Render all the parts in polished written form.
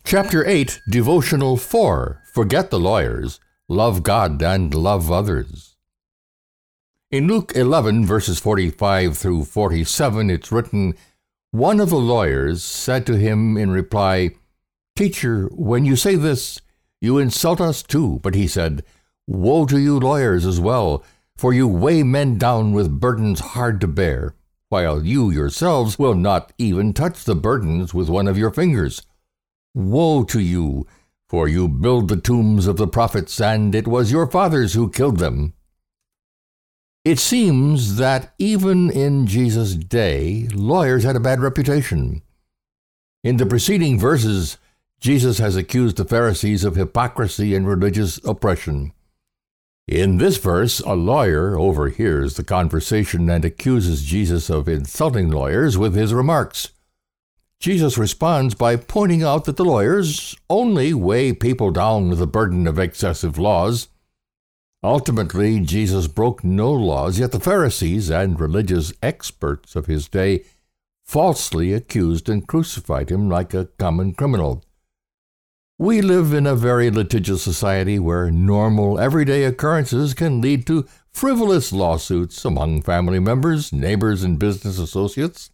Chapter 8, Devotional 4, Forget the Lawyers, Love God and Love Others. In Luke 11, verses 45 through 47, it's written, "One of the lawyers said to him in reply, 'Teacher, when you say this, you insult us too.' But he said, 'Woe to you lawyers as well, for you weigh men down with burdens hard to bear, while you yourselves will not even touch the burdens with one of your fingers. Woe to you, for you build the tombs of the prophets, and it was your fathers who killed them.'" It seems that even in Jesus' day, lawyers had a bad reputation. In the preceding verses, Jesus has accused the Pharisees of hypocrisy and religious oppression. In this verse, a lawyer overhears the conversation and accuses Jesus of insulting lawyers with his remarks. Jesus responds by pointing out that the lawyers only weigh people down with the burden of excessive laws. Ultimately, Jesus broke no laws, yet the Pharisees and religious experts of his day falsely accused and crucified him like a common criminal. We live in a very litigious society where normal, everyday occurrences can lead to frivolous lawsuits among family members, neighbors, and business associates.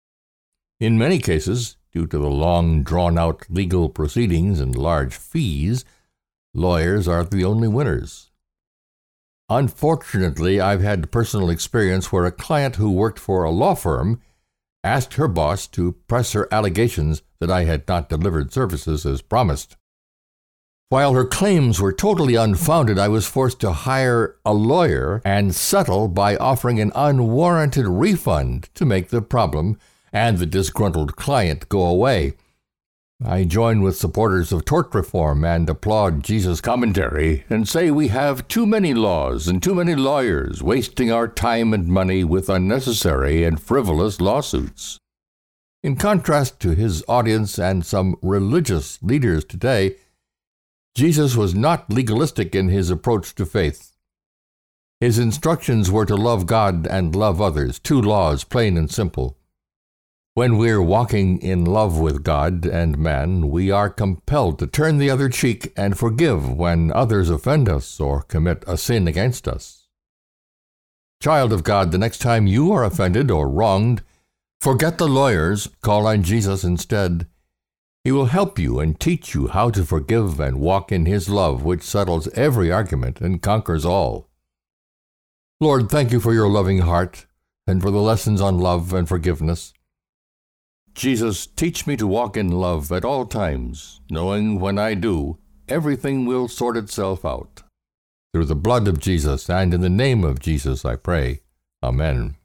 In many cases, due to the long, drawn-out legal proceedings and large fees, lawyers are the only winners. Unfortunately, I've had personal experience where a client who worked for a law firm asked her boss to press her allegations that I had not delivered services as promised. While her claims were totally unfounded, I was forced to hire a lawyer and settle by offering an unwarranted refund to make the problem and the disgruntled client go away. I join with supporters of tort reform and applaud Jesus' commentary and say we have too many laws and too many lawyers wasting our time and money with unnecessary and frivolous lawsuits. In contrast to his audience and some religious leaders today, Jesus was not legalistic in his approach to faith. His instructions were to love God and love others, two laws, plain and simple. When we're walking in love with God and man, we are compelled to turn the other cheek and forgive when others offend us or commit a sin against us. Child of God, the next time you are offended or wronged, forget the lawyers, call on Jesus instead. He will help you and teach you how to forgive and walk in his love, which settles every argument and conquers all. Lord, thank you for your loving heart and for the lessons on love and forgiveness. Jesus, teach me to walk in love at all times, knowing when I do, everything will sort itself out. Through the blood of Jesus and in the name of Jesus I pray. Amen.